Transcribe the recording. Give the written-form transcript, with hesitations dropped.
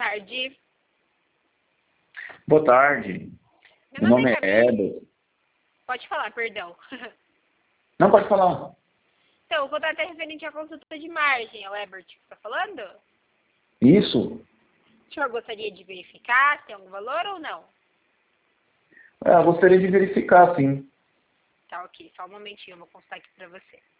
tarde. Boa tarde. Meu nome é Herbert. Pode falar, perdão. Não, pode falar. Então, o contrato é referente à consulta de margem, é o Herbert que está falando? Isso? O senhor gostaria de verificar se tem algum valor ou não? Eu gostaria de verificar, sim. Tá, ok. Só um momentinho, eu vou consultar aqui para você.